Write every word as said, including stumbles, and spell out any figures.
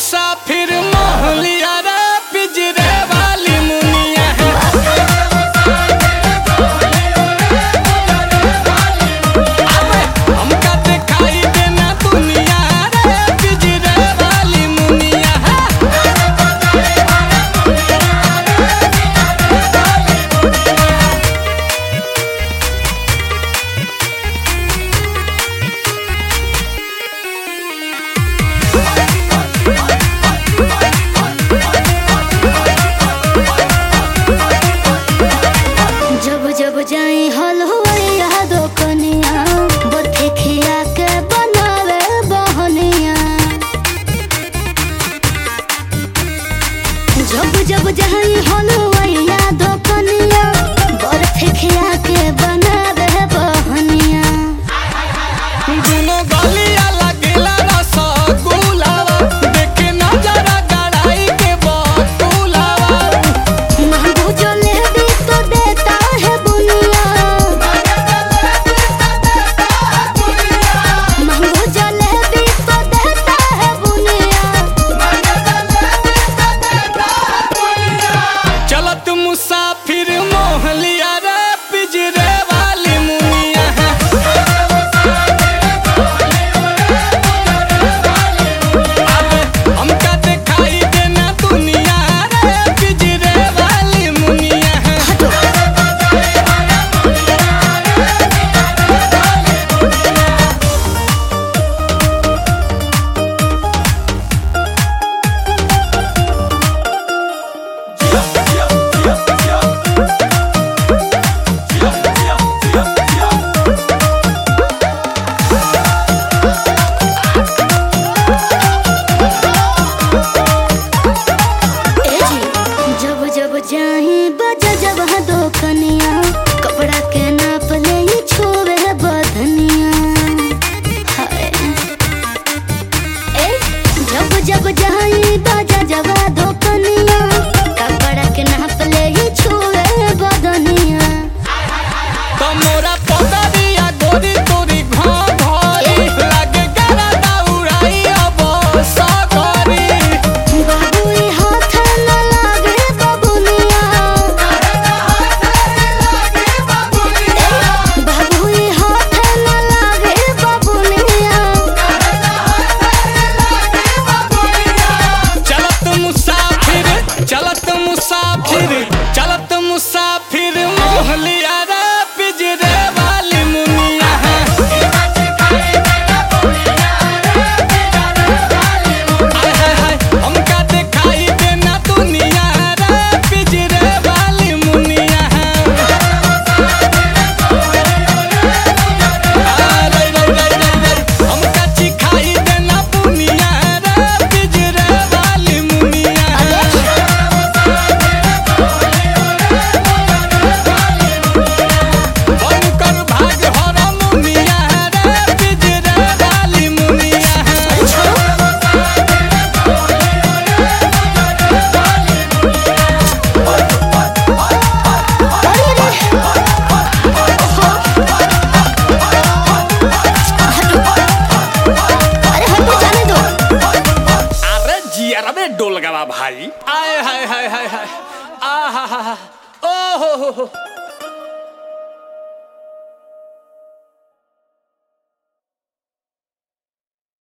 मुसाफिर मोहलिया रे पिंजरे वाली मुनिया है। हमका दिखाई देना दुनिया रे पिंजरे वाली मुनिया है। जब जब जाए हलवाइया दोकनिया बथे खिया के बनावे बहनिया। जब जब जाए हलवाइया दोकनिया बथे खिया के बनावे बहनिया। दुनो गलिया लगेला रसगुल्लावा देखे नजरा गड़ाई के बतुलावा। महंगो जलेबी तो देता है बुनिया। महंगो जलेबी तो देता है बुनिया। चलत मुसाफिर मोहलिया रे पिंजरे वाली मुनिया है। हमका दिखाई देना दुनिया रे पिंजरे वाली मुनिया है। जब जब जाए बजा जब दोकनिया कपड़ा के नाप ले छोवे बदनिया। हाय ए जब जब जाए बजा जब दोकनिया कपड़ा के नाप ले छोवे बदनिया। तमोरा पगड़िया गोरी तोरी घाव घरी लागे गरा दौड़ाई अब सकरी। बाबुई हाथ न लागे बबुनिया। बाबुई हाथ न लागे बबुनिया। चलत मुसाफिर चलत मुसाफिर चलत मुसाफिर मोहलिया रे पिंजरे वाली मुनिया है। हाय हाय हाय हमका दिखाई देना दुनिया रे पिंजरे वाली मुनिया है। रे रे रे रे हमका चिखाई देना दुनिया रे पिंजरे वाली मुनिया है। बनकर भाग हरा मुनिया रे पिंजरे वाली मुनिया है। अरे हटो जाने दो। अरे जियर में डोल गवा भाई। आय हाय हाय हाय हाय आ हा हा हा ओ हो हो हो।